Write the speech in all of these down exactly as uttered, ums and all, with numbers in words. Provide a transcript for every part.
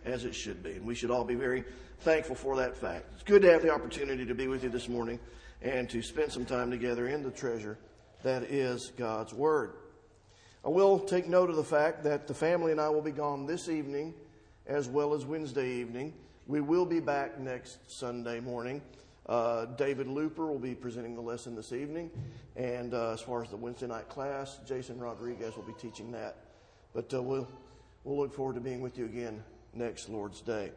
as it should be. And we should all be very thankful for that fact. It's good to have the opportunity to be with you this morning and to spend some time together in the treasure that is God's Word. I will take note of the fact that the family and I will be gone this evening as well as Wednesday evening. We will be back next Sunday morning. Uh, David Looper will be presenting the lesson this evening. And uh, as far as the Wednesday night class, Jason Rodriguez will be teaching that. But uh, we'll, we'll look forward to being with you again next Lord's Day.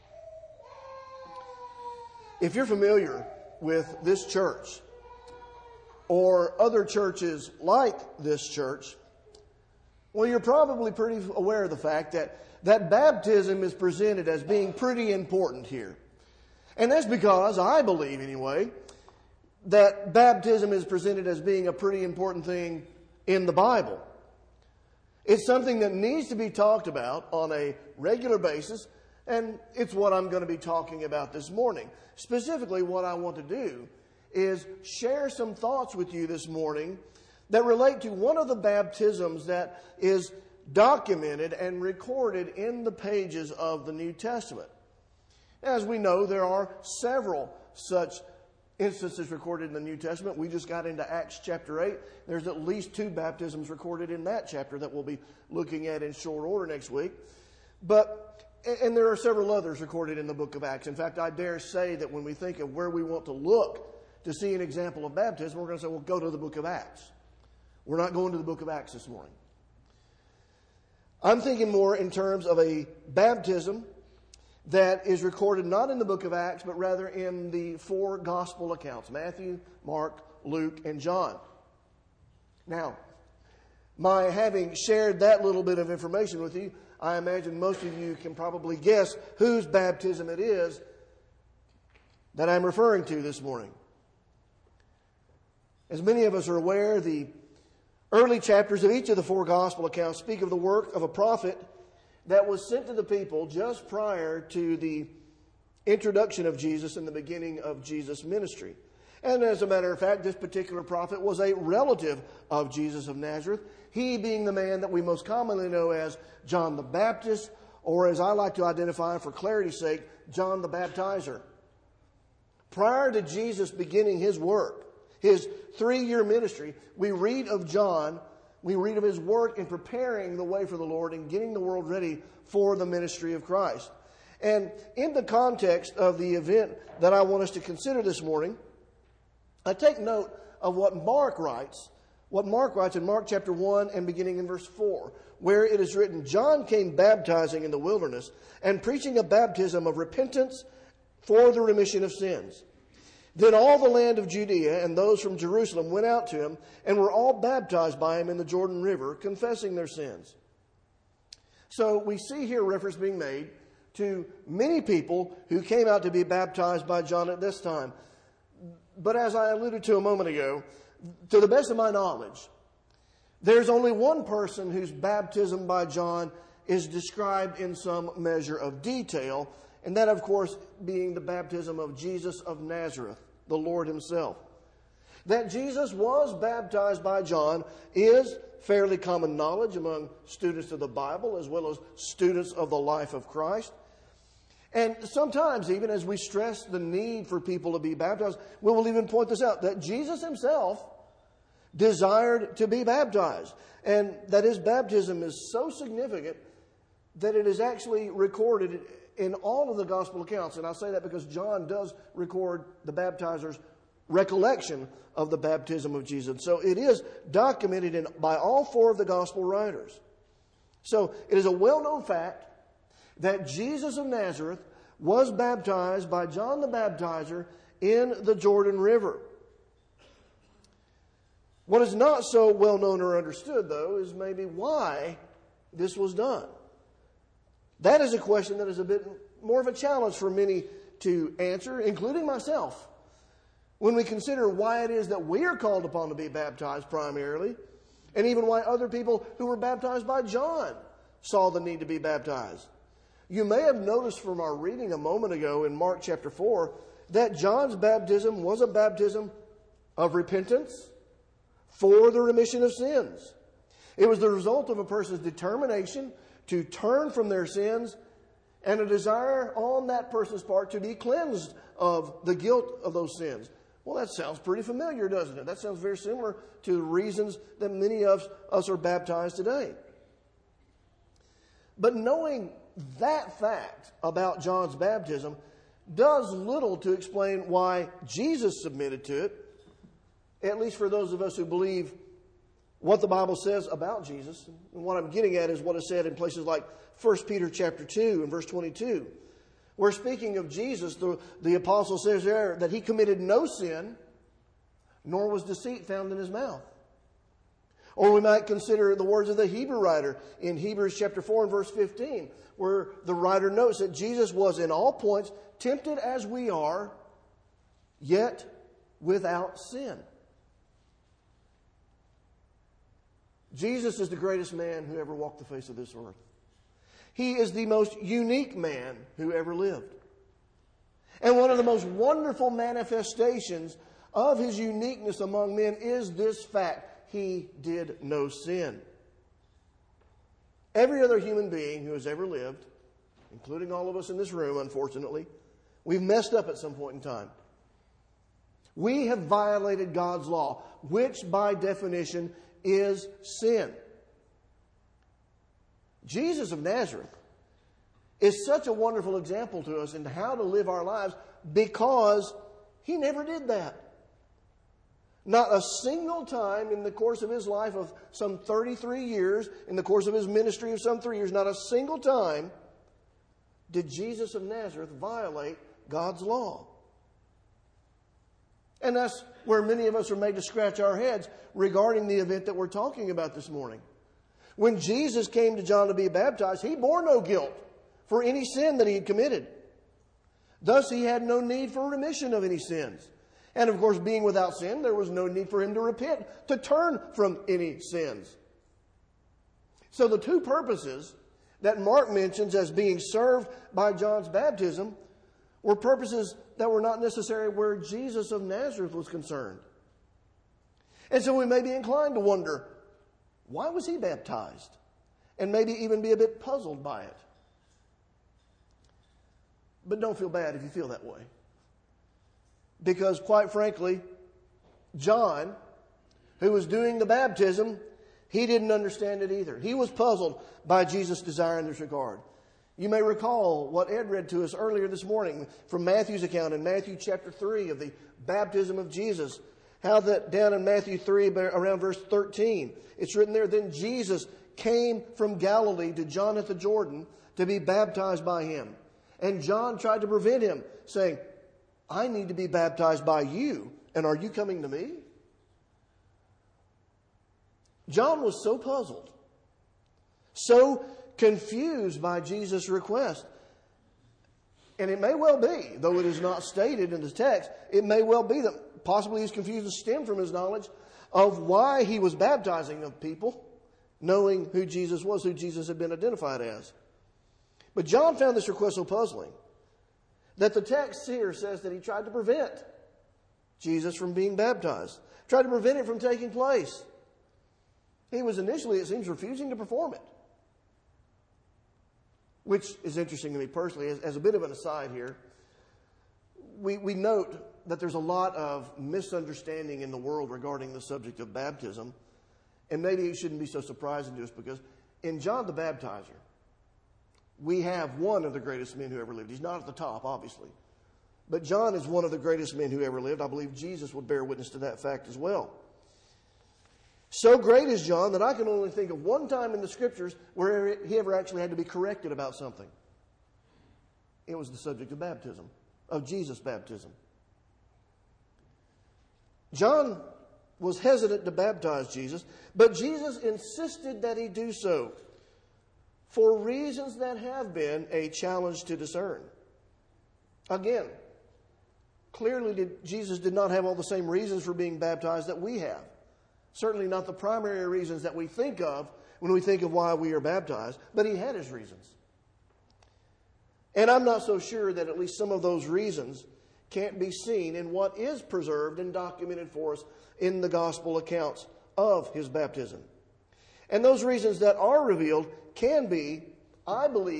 If you're familiar with this church or other churches like this church, well, you're probably pretty aware of the fact that, that baptism is presented as being pretty important here. And that's because, I believe anyway, that baptism is presented as being a pretty important thing in the Bible. It's something that needs to be talked about on a regular basis, and it's what I'm going to be talking about this morning. Specifically, what I want to do is share some thoughts with you this morning that relate to one of the baptisms that is documented and recorded in the pages of the New Testament. As we know, there are several such instances recorded in the New Testament. We just got into Acts chapter eight. There's at least two baptisms recorded in that chapter that we'll be looking at in short order next week. But, and there are several others recorded in the book of Acts. In fact, I dare say that when we think of where we want to look to see an example of baptism, we're going to say, well, go to the book of Acts. We're not going to the book of Acts this morning. I'm thinking more in terms of a baptism that is recorded not in the book of Acts, but rather in the four gospel accounts, Matthew, Mark, Luke, and John. Now, my having shared that little bit of information with you, I imagine most of you can probably guess whose baptism it is that I'm referring to this morning. As many of us are aware, the early chapters of each of the four gospel accounts speak of the work of a prophet that was sent to the people just prior to the introduction of Jesus and the beginning of Jesus' ministry. And as a matter of fact, this particular prophet was a relative of Jesus of Nazareth, he being the man that we most commonly know as John the Baptist, or as I like to identify for clarity's sake, John the Baptizer. Prior to Jesus beginning his work, his three-year ministry, we read of John We read of his work in preparing the way for the Lord and getting the world ready for the ministry of Christ. And in the context of the event that I want us to consider this morning, I take note of what Mark writes, what Mark writes in Mark chapter one and beginning in verse four, where it is written, John came baptizing in the wilderness and preaching a baptism of repentance for the remission of sins. Then all the land of Judea and those from Jerusalem went out to him and were all baptized by him in the Jordan River, confessing their sins. So we see here reference being made to many people who came out to be baptized by John at this time. But as I alluded to a moment ago, to the best of my knowledge, there's only one person whose baptism by John is described in some measure of detail, and that, of course, being the baptism of Jesus of Nazareth, the Lord himself. That Jesus was baptized by John is fairly common knowledge among students of the Bible as well as students of the life of Christ. And sometimes, even as we stress the need for people to be baptized, we will even point this out, that Jesus himself desired to be baptized. And that his baptism is so significant that it is actually recorded in all of the gospel accounts. And I say that because John does record the baptizer's recollection of the baptism of Jesus. So it is documented in, by all four of the gospel writers. So it is a well-known fact that Jesus of Nazareth was baptized by John the Baptizer in the Jordan River. What is not so well known or understood, though, is maybe why this was done. That is a question that is a bit more of a challenge for many to answer, including myself, when we consider why it is that we are called upon to be baptized primarily, and even why other people who were baptized by John saw the need to be baptized. You may have noticed from our reading a moment ago in Mark chapter four that John's baptism was a baptism of repentance for the remission of sins. It was the result of a person's determination to turn from their sins and a desire on that person's part to be cleansed of the guilt of those sins. Well, that sounds pretty familiar, doesn't it? That sounds very similar to the reasons that many of us are baptized today. But knowing that fact about John's baptism does little to explain why Jesus submitted to it, at least for those of us who believe what the Bible says about Jesus. And what I'm getting at is what is said in places like First Peter chapter two and verse twenty-two, where speaking of Jesus, the, the apostle says there that he committed no sin, nor was deceit found in his mouth. Or we might consider the words of the Hebrew writer in Hebrews chapter four and verse fifteen, where the writer notes that Jesus was in all points tempted as we are, yet without sin. Jesus is the greatest man who ever walked the face of this earth. He is the most unique man who ever lived. And one of the most wonderful manifestations of his uniqueness among men is this fact: he did no sin. Every other human being who has ever lived, including all of us in this room, unfortunately, we've messed up at some point in time. We have violated God's law, which by definition is sin. Jesus of Nazareth is such a wonderful example to us in how to live our lives because he never did that. Not a single time in the course of his life of some thirty-three years, in the course of his ministry of some three years, not a single time did Jesus of Nazareth violate God's law. And that's where many of us are made to scratch our heads regarding the event that we're talking about this morning. When Jesus came to John to be baptized, he bore no guilt for any sin that he had committed. Thus, he had no need for remission of any sins. And of course, being without sin, there was no need for him to repent, to turn from any sins. So the two purposes that Mark mentions as being served by John's baptism were purposes that were not necessary where Jesus of Nazareth was concerned. And so we may be inclined to wonder, why was he baptized? And maybe even be a bit puzzled by it. But don't feel bad if you feel that way. Because quite frankly, John, who was doing the baptism, he didn't understand it either. He was puzzled by Jesus' desire in this regard. You may recall what Ed read to us earlier this morning from Matthew's account in Matthew chapter three of the baptism of Jesus. How that down in Matthew three, around verse thirteen, it's written there, then Jesus came from Galilee to John at the Jordan to be baptized by him. And John tried to prevent him, saying, I need to be baptized by you, and are you coming to me? John was so puzzled, so confused by Jesus' request. And it may well be, though it is not stated in the text, it may well be that possibly his confusion stemmed from his knowledge of why he was baptizing the people, knowing who Jesus was, who Jesus had been identified as. But John found this request so puzzling that the text here says that he tried to prevent Jesus from being baptized, tried to prevent it from taking place. He was initially, it seems, refusing to perform it. Which is interesting to me personally. As, as a bit of an aside here, we, we note that there's a lot of misunderstanding in the world regarding the subject of baptism. And maybe it shouldn't be so surprising to us because in John the Baptizer, we have one of the greatest men who ever lived. He's not at the top, obviously. But John is one of the greatest men who ever lived. I believe Jesus would bear witness to that fact as well. So great is John that I can only think of one time in the Scriptures where he ever actually had to be corrected about something. It was the subject of baptism, of Jesus' baptism. John was hesitant to baptize Jesus, but Jesus insisted that he do so for reasons that have been a challenge to discern. Again, clearly did, Jesus did not have all the same reasons for being baptized that we have. Certainly not the primary reasons that we think of when we think of why we are baptized, but he had his reasons. And I'm not so sure that at least some of those reasons can't be seen in what is preserved and documented for us in the gospel accounts of his baptism. And those reasons that are revealed can be, I believe,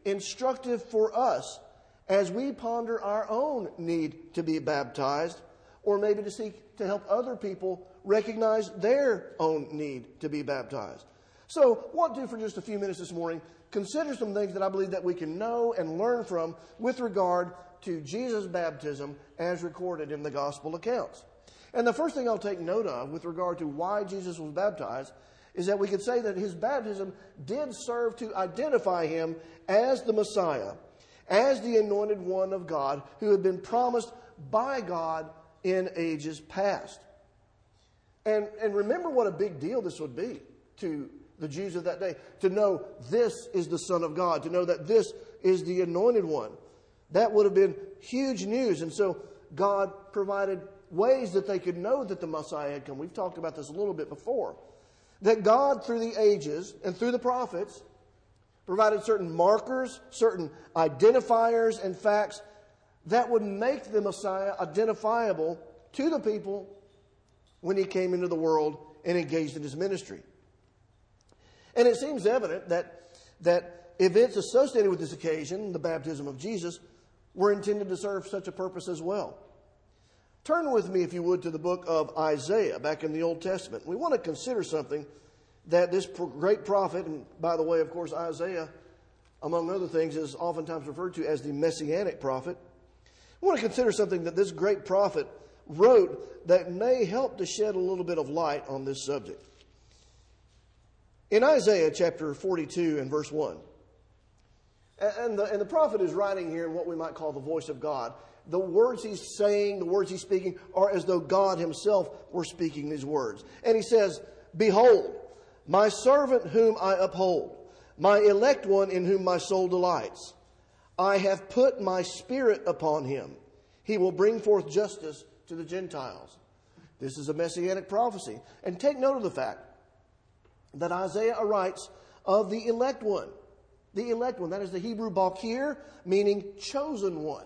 instructive for us as we ponder our own need to be baptized, or maybe to seek to help other people recognize their own need to be baptized. So, want to, for just a few minutes this morning, consider some things that I believe that we can know and learn from with regard to Jesus' baptism as recorded in the gospel accounts. And the first thing I'll take note of with regard to why Jesus was baptized is that we could say that his baptism did serve to identify him as the Messiah, as the anointed one of God who had been promised by God in ages past. And, and remember what a big deal this would be to the Jews of that day, to know this is the Son of God, to know that this is the anointed one. That would have been huge news. And so God provided ways that they could know that the Messiah had come. We've talked about this a little bit before. That God, through the ages and through the prophets, provided certain markers, certain identifiers and facts that would make the Messiah identifiable to the people when he came into the world and engaged in his ministry. And it seems evident that, that events associated with this occasion, the baptism of Jesus, were intended to serve such a purpose as well. Turn with me, if you would, to the book of Isaiah, back in the Old Testament. We want to consider something that this great prophet, and by the way, of course, Isaiah, among other things, is oftentimes referred to as the Messianic prophet. We want to consider something that this great prophet wrote that may help to shed a little bit of light on this subject. In Isaiah chapter forty-two and verse one, and the, and the prophet is writing here in what we might call the voice of God. The words he's saying, the words he's speaking, are as though God himself were speaking these words. And he says, "Behold, my servant whom I uphold, my elect one in whom my soul delights. I have put my spirit upon him. He will bring forth justice to the Gentiles." This is a messianic prophecy. And take note of the fact that Isaiah writes of the elect one. The elect one, that is the Hebrew bakir, meaning chosen one.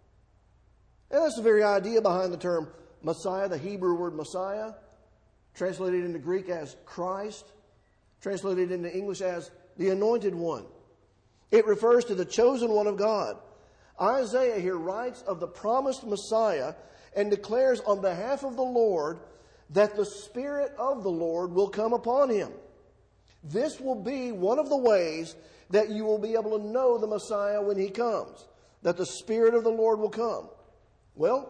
And that's the very idea behind the term Messiah, the Hebrew word Messiah, translated into Greek as Christ, translated into English as the anointed one. It refers to the chosen one of God. Isaiah here writes of the promised Messiah and declares on behalf of the Lord that the Spirit of the Lord will come upon him. This will be one of the ways that you will be able to know the Messiah when he comes, that the Spirit of the Lord will come. Well,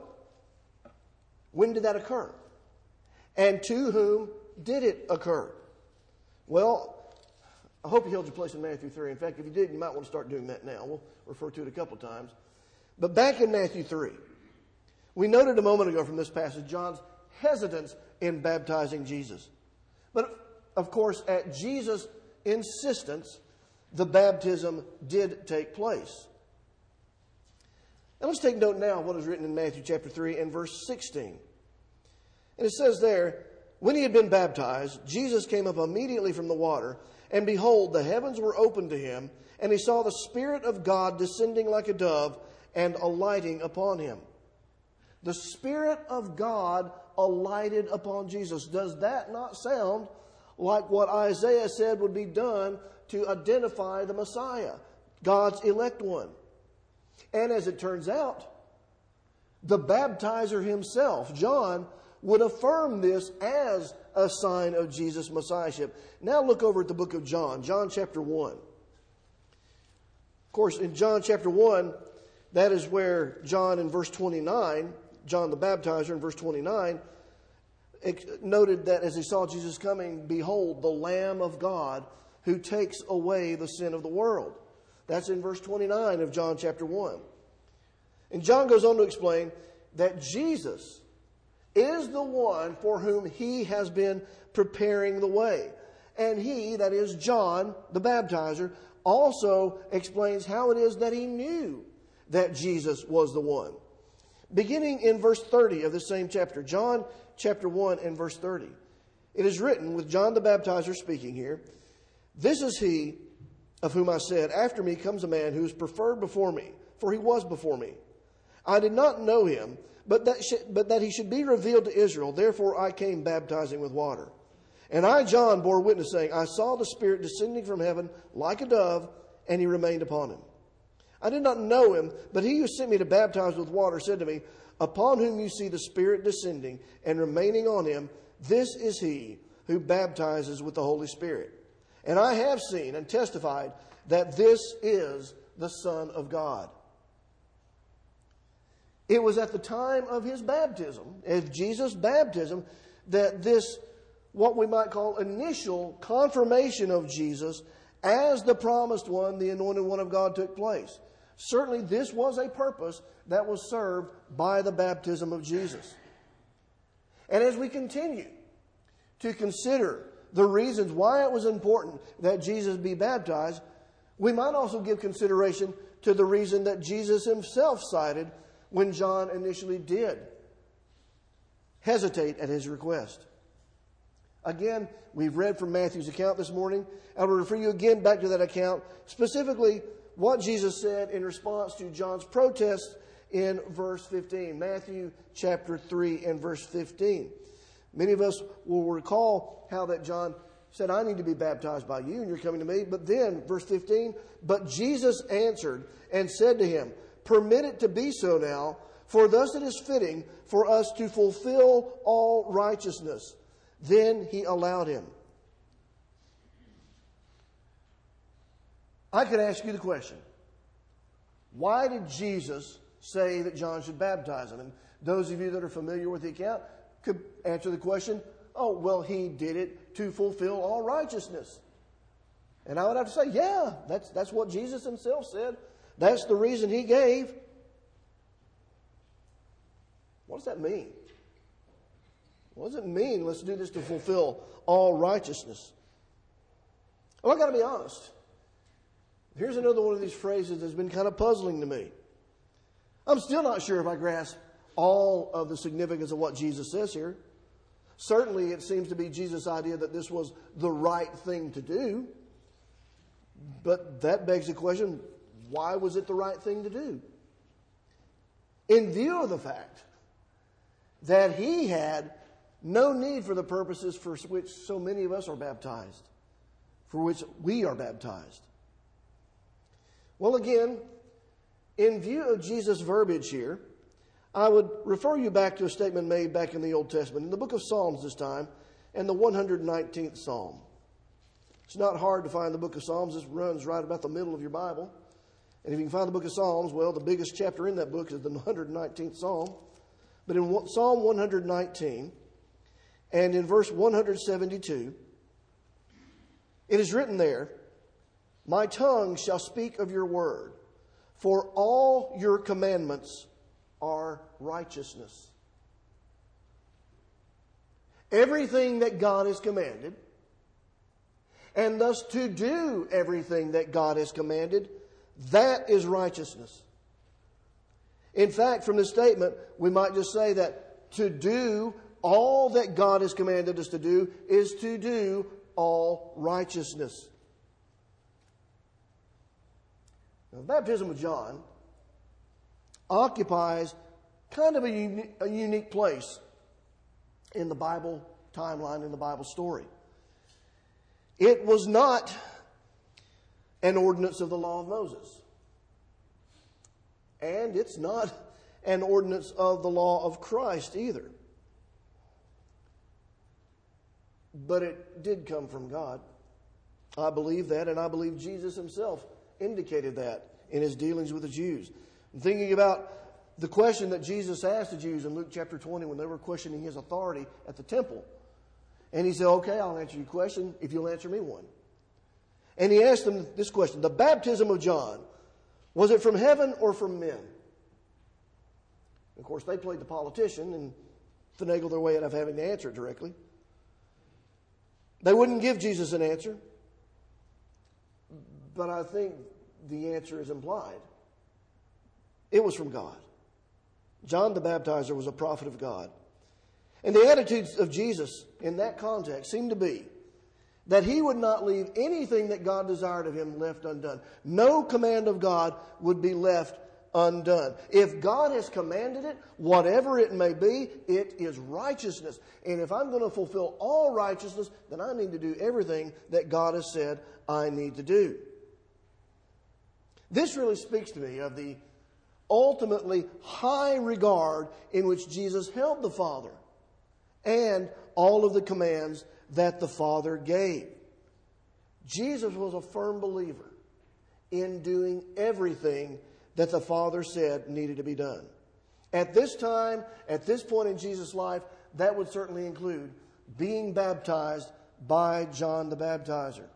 when did that occur? And to whom did it occur? Well, I hope you held your place in Matthew three. In fact, if you did, you might want to start doing that now. We'll refer to it a couple times. But back in Matthew three, we noted a moment ago from this passage John's hesitance in baptizing Jesus. But, of course, at Jesus' insistence, the baptism did take place. And let's take note now of what is written in Matthew chapter three and verse sixteen. And it says there, "When he had been baptized, Jesus came up immediately from the water, and behold, the heavens were opened to him, and he saw the Spirit of God descending like a dove and alighting upon him." The Spirit of God alighted upon Jesus. Does that not sound like what Isaiah said would be done to identify the Messiah, God's elect one? And as it turns out, the baptizer himself, John, would affirm this as a sign of Jesus' messiahship. Now look over at the book of John, John chapter one. Of course, in John chapter one, that is where John in verse twenty-nine, John the baptizer in verse twenty-nine, noted that as he saw Jesus coming, "Behold, the Lamb of God who takes away the sin of the world." That's in verse twenty-nine of John chapter one. And John goes on to explain that Jesus is the one for whom he has been preparing the way. And he, that is John, the baptizer, also explains how it is that he knew that Jesus was the one. Beginning in verse thirty of the same chapter, John chapter one and verse thirty. It is written, with John the baptizer speaking here, "This is he of whom I said, after me comes a man who is preferred before me, for he was before me. I did not know him, but that, sh- but that he should be revealed to Israel. Therefore I came baptizing with water. And I, John, bore witness, saying, I saw the Spirit descending from heaven like a dove, and he remained upon him. I did not know him, but he who sent me to baptize with water said to me, upon whom you see the Spirit descending and remaining on him, this is he who baptizes with the Holy Spirit. And I have seen and testified that this is the Son of God. It was at the time of his baptism, of Jesus' baptism, that this, what we might call initial confirmation of Jesus as the promised one, the anointed one of God, took place. Certainly this was a purpose that was served by the baptism of Jesus. And as we continue to consider the reasons why it was important that Jesus be baptized, we might also give consideration to the reason that Jesus himself cited when John initially did hesitate at his request. Again, we've read from Matthew's account this morning. I will refer you again back to that account, specifically what Jesus said in response to John's protest in verse fifteen. Matthew chapter three and verse fifteen. Many of us will recall how that John said, I need to be baptized by you, and you're coming to me. But then, verse fifteen, but Jesus answered and said to him, permit it to be so now, for thus it is fitting for us to fulfill all righteousness. Then he allowed him. I could ask you the question, why did Jesus say that John should baptize him? And those of you that are familiar with the account could answer the question, oh, well, he did it to fulfill all righteousness. And I would have to say, yeah, that's, that's what Jesus himself said. That's the reason he gave. What does that mean? What does it mean, let's do this to fulfill all righteousness? Well, I've got to be honest. Here's another one of these phrases that's been kind of puzzling to me. I'm still not sure if I grasp all of the significance of what Jesus says here. Certainly, it seems to be Jesus' idea that this was the right thing to do. But that begs the question, why was it the right thing to do? In view of the fact that he had no need for the purposes for which so many of us are baptized, for which we are baptized. Well, again, in view of Jesus' verbiage here, I would refer you back to a statement made back in the Old Testament, in the book of Psalms this time, and the one hundred nineteenth Psalm. It's not hard to find the book of Psalms. This runs right about the middle of your Bible. And if you can find the book of Psalms, well, the biggest chapter in that book is the one hundred nineteenth Psalm. But in Psalm one hundred nineteen, and in verse one hundred seventy-two, it is written there, my tongue shall speak of your word, for all your commandments are righteousness. Everything that God has commanded, and thus to do everything that God has commanded, that is righteousness. In fact, from this statement, we might just say that to do all that God has commanded us to do is to do all righteousness. Now, the baptism of John occupies kind of a, uni- a unique place in the Bible timeline, in the Bible story. It was not an ordinance of the law of Moses. And it's not an ordinance of the law of Christ either. But it did come from God. I believe that, and I believe Jesus himself indicated that in his dealings with the Jews. I'm thinking about the question that Jesus asked the Jews in Luke chapter twenty when they were questioning his authority at the temple. And he said, okay, I'll answer your question if you'll answer me one. And he asked them this question, the baptism of John, was it from heaven or from men? Of course, they played the politician and finagled their way out of having to answer it directly. They wouldn't give Jesus an answer. But I think the answer is implied. It was from God. John the Baptizer was a prophet of God. And the attitudes of Jesus in that context seemed to be that he would not leave anything that God desired of him left undone. No command of God would be left undone. If God has commanded it, whatever it may be, it is righteousness. And if I'm going to fulfill all righteousness, then I need to do everything that God has said I need to do. This really speaks to me of the ultimately high regard in which Jesus held the Father and all of the commands that the Father gave. Jesus was a firm believer in doing everything that the Father said needed to be done. At this time, at this point in Jesus' life, that would certainly include being baptized by John the Baptizer.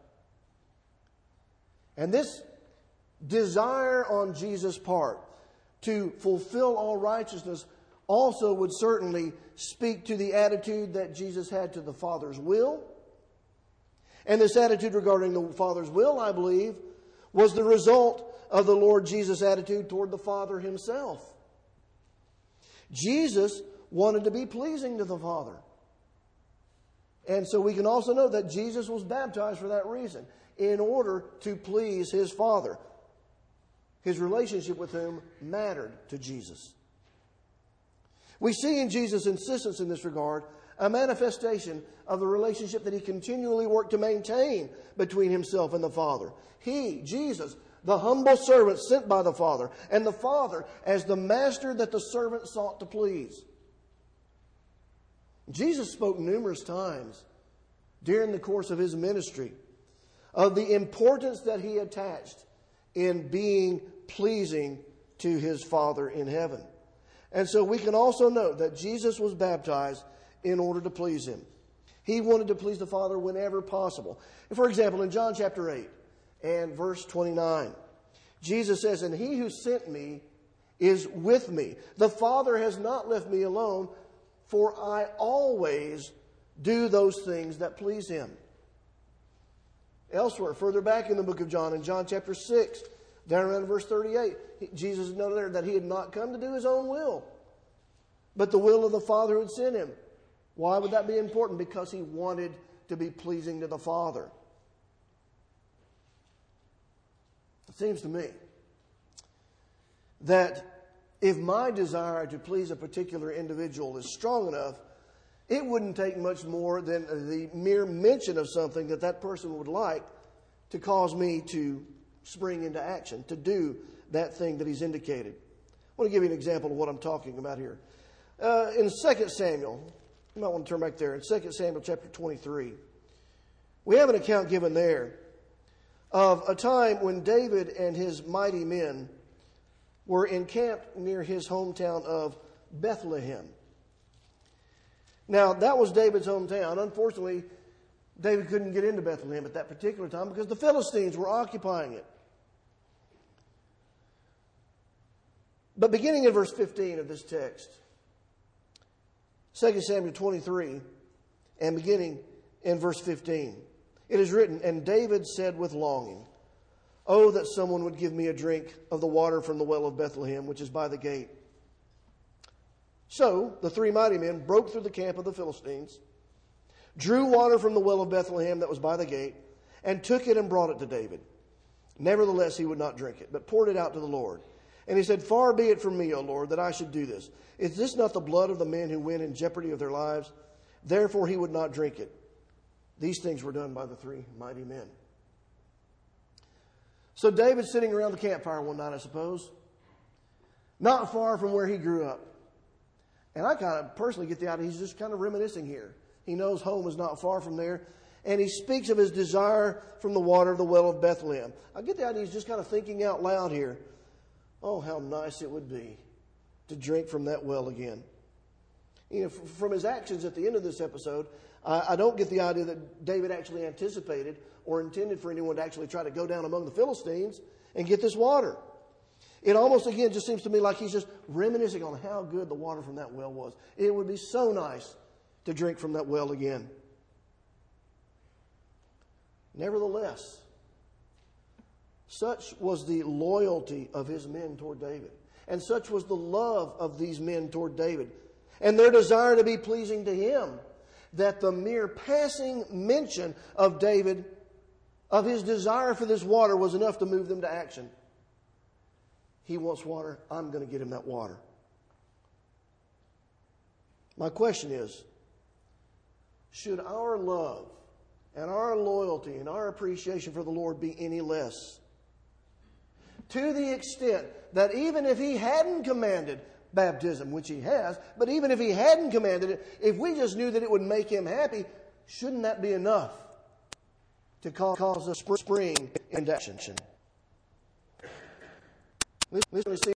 And this desire on Jesus' part to fulfill all righteousness also would certainly speak to the attitude that Jesus had to the Father's will. And this attitude regarding the Father's will, I believe, was the result of the Lord Jesus' attitude toward the Father himself. Jesus wanted to be pleasing to the Father. And so we can also know that Jesus was baptized for that reason, in order to please his Father. His relationship with whom mattered to Jesus. We see in Jesus' insistence in this regard a manifestation of the relationship that he continually worked to maintain between himself and the Father. He, Jesus, the humble servant sent by the Father, and the Father as the master that the servant sought to please. Jesus spoke numerous times during the course of his ministry of the importance that he attached in being pleasing to his Father in heaven. And so we can also note that Jesus was baptized in order to please him. He wanted to please the Father whenever possible. For example, in John chapter eight and verse twenty-nine, Jesus says, "And he who sent me is with me. The Father has not left me alone, for I always do those things that please him." Elsewhere, further back in the book of John, in John chapter six, down around verse thirty-eight, Jesus noted there that he had not come to do his own will, but the will of the Father who had sent him. Why would that be important? Because he wanted to be pleasing to the Father. It seems to me that if my desire to please a particular individual is strong enough, it wouldn't take much more than the mere mention of something that that person would like to cause me to spring into action, to do that thing that he's indicated. I want to give you an example of what I'm talking about here. Uh, in Second Samuel, you might want to turn back there, in Second Samuel chapter twenty-three, we have an account given there of a time when David and his mighty men were encamped near his hometown of Bethlehem. Now, that was David's hometown. Unfortunately, David couldn't get into Bethlehem at that particular time because the Philistines were occupying it. But beginning in verse fifteen of this text, Second Samuel twenty-three, and beginning in verse fifteen, it is written, "And David said with longing, Oh, that someone would give me a drink of the water from the well of Bethlehem, which is by the gate." So the three mighty men broke through the camp of the Philistines, drew water from the well of Bethlehem that was by the gate, and took it and brought it to David. Nevertheless, he would not drink it, but poured it out to the Lord. And he said, "Far be it from me, O Lord, that I should do this. Is this not the blood of the men who went in jeopardy of their lives?" Therefore he would not drink it. These things were done by the three mighty men. So David's sitting around the campfire one night, I suppose, not far from where he grew up. And I kind of personally get the idea he's just kind of reminiscing here. He knows home is not far from there. And he speaks of his desire from the water of the well of Bethlehem. I get the idea he's just kind of thinking out loud here. Oh, how nice it would be to drink from that well again. You know, from his actions at the end of this episode, I don't get the idea that David actually anticipated or intended for anyone to actually try to go down among the Philistines and get this water. It almost, again, just seems to me like he's just reminiscing on how good the water from that well was. It would be so nice to drink from that well again. Nevertheless, such was the loyalty of his men toward David, and such was the love of these men toward David, and their desire to be pleasing to him, that the mere passing mention of David, of his desire for this water, was enough to move them to action. He wants water. I'm going to get him that water. My question is, should our love and our loyalty and our appreciation for the Lord be any less? to the extent that even if He hadn't commanded baptism, which He has, but even if He hadn't commanded it, if we just knew that it would make Him happy, shouldn't that be enough to cause a spring into action? Listen,